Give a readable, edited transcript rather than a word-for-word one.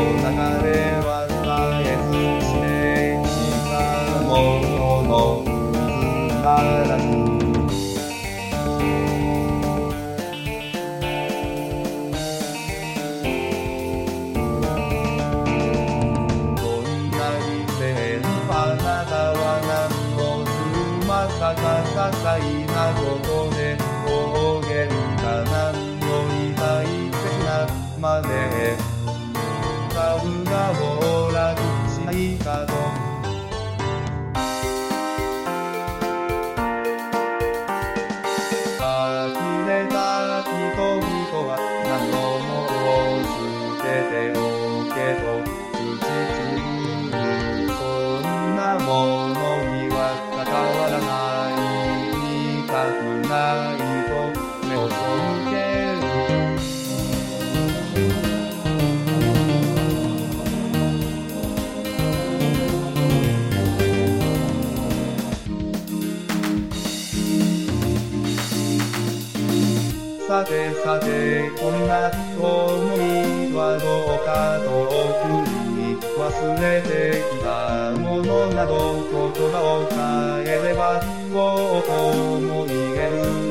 流れは絶えずしてしかもの水ならずあなたは何のつまさか些細なことで暴言か何の痛い切なまで株が暴落しないかと呆れた人々は何のもを捨てておけと口つぐものには関わらない言いたくないと目を背けるさてさてこんな思いはどうかと送り忘れてきたものなど言葉を変えればこう思い得る